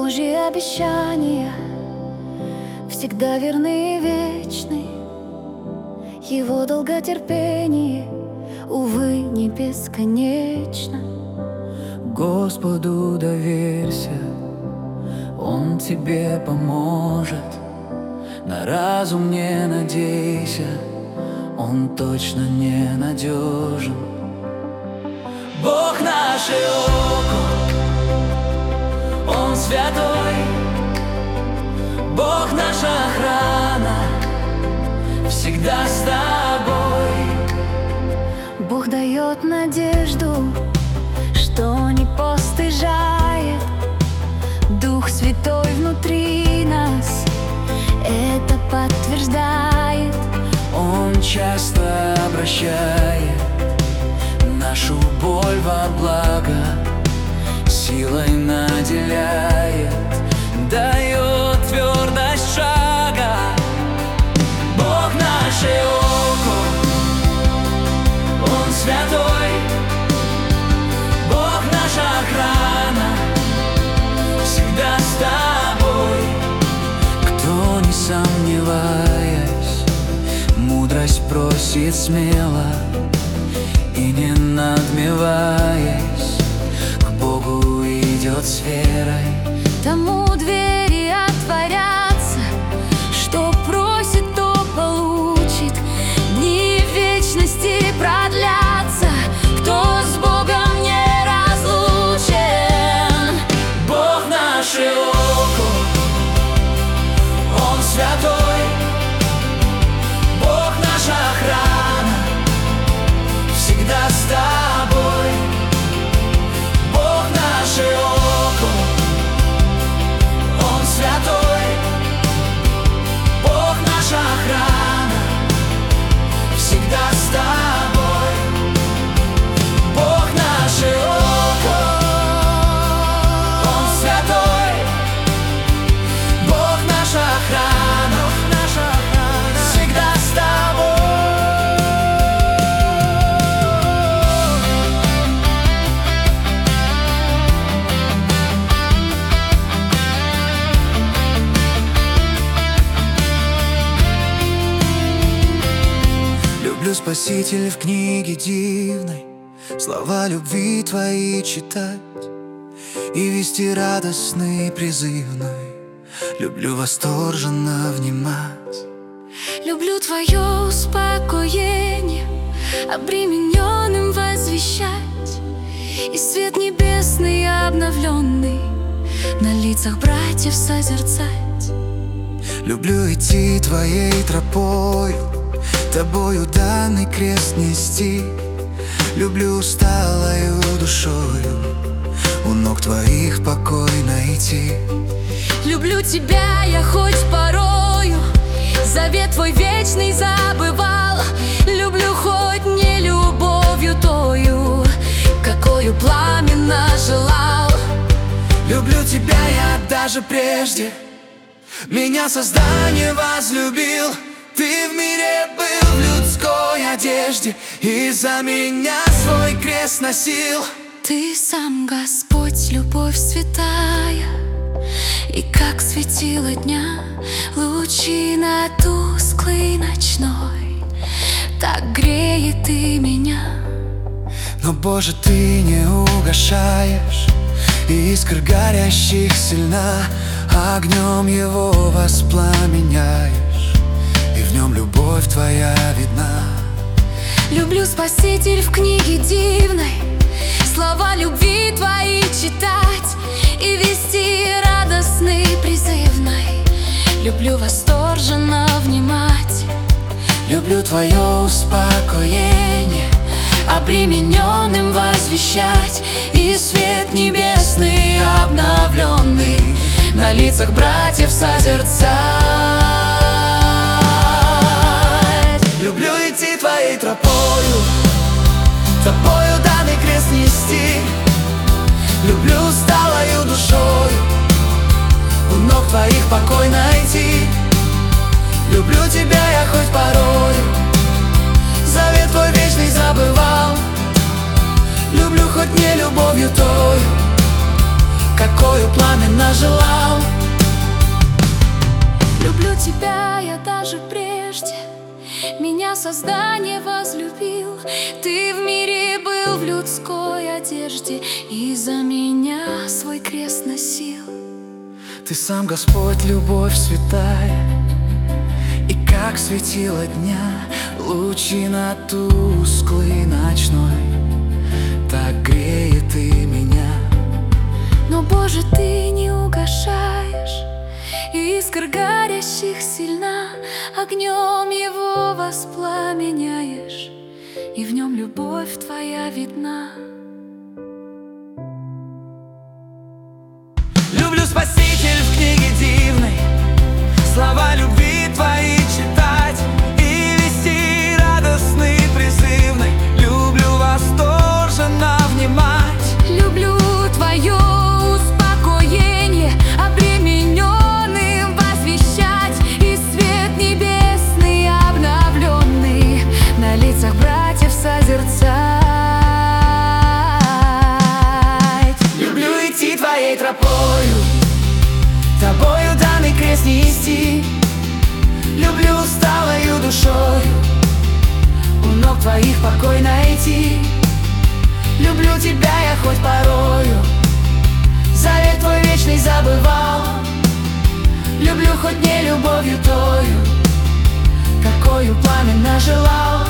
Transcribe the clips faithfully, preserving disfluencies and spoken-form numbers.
Божьи обещания всегда верны и вечны. Его долготерпение, увы, не бесконечно. Господу доверься, Он тебе поможет. На разум не надейся, Он точно не надежен. Бог наше око, Он святой. Бог наша охрана, всегда с тобой. Бог дает надежду, что не постыжает. Дух Святой внутри нас это подтверждает. Он часто обращает нашу боль во благо, силой наделяет, дает твердость шага. Бог наше око, Он святой. Бог наша охрана, всегда с тобой. Кто, не сомневаясь, мудрость просит смело и не надмеваясь, к Богу идет с верой. Тому двери отворятся, что просит, то получит. Дни вечности продлятся, кто с Богом не разлучен. Бог наше око, Он святой. Бог наша охрана, всегда с тобой. Бог наше око, Он святой. Бог наша охрана, всегда с тобой. Бог наше око, Он святой. Бог наша охрана, всегда с тобой. Люблю, Спаситель, в книге дивной слова любви Твои читать и вести радостный призывной. Люблю восторженно внимать. Люблю Твое успокоение, обремененным возвещать, и свет небесный обновленный на лицах братьев созерцать. Люблю идти Твоей тропою, Тобою данный крест нести. Люблю усталою душою у ног Твоих покой найти. Люблю Тебя я хоть порою, завет Твой вечный забывал. Люблю хоть не любовью тою, какою пламенно желал. Люблю Тебя я даже прежде меня создание возлюбил. Ты в мире был в людской одежде и за меня свой крест носил. Ты сам, Господь, любовь святая, и как светило дня лучина тусклый ночной, так греет и меня. Но, Боже, Ты не угашаешь, искр горящих сильна, огнем его воспламеняешь, и в нем любовь Твоя видна. Люблю, Спаситель, в книге дивной слова любви Твои читать и вести радостный призывной. Люблю восторженно внимать. Люблю Твое успокоение, обремененным возвещать, и свет небесный обновленный на лицах братьев созерцать. Люблю идти Твоей тропою, Тобою данный крест нести. Люблю усталою душою у ног Твоих покой найти. Люблю Тебя я хоть порою, завет Твой вечный забывал. Люблю хоть не любовью тою, какою пламенно пламенно желал. Люблю тебя я даже прежде, меня создание возлюбил. Ты в мире был в людской одежде, и за меня свой крест носил. Ты сам, Господь, любовь святая, и как светило дня лучина тусклый ночной, так греет ты меня. Но, Боже, ты не угашаешь, искр горящих сильна, огнем его воспламеняешь, и в нем любовь твоя видна. Люблю, Спаситель, в книге дивной слова любви твои читать и вести радостный призывный. Люблю восторженно внимать. Люблю твое успокоение, обремененным возвещать, и свет небесный обновленный на лицах братьев созерцать. Люблю идти твоей тропою, тобою данный крест нести. Люблю усталою душою у ног твоих покой найти. Люблю тебя я хоть порою, завет твой вечный забывал. Люблю хоть не любовью тою, какою пламенно желал.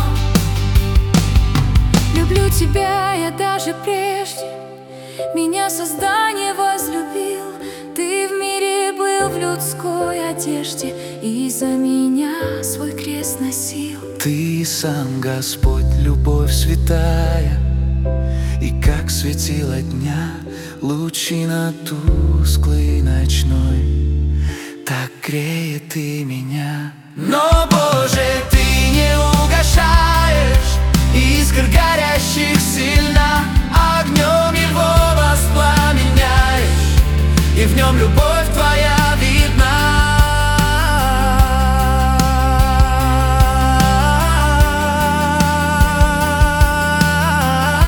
Люблю тебя я даже прежде, меня создание возлюбил. Ты в мире был в людской одежде, и за меня свой крест носил. Ты сам, Господь, любовь святая, и как светило дня лучина тусклый ночной, так греет ты меня. Но, Боже, ты не угашаешь, искр горящих сильна, огнем его воспламеняешь, и в нем любовь твоя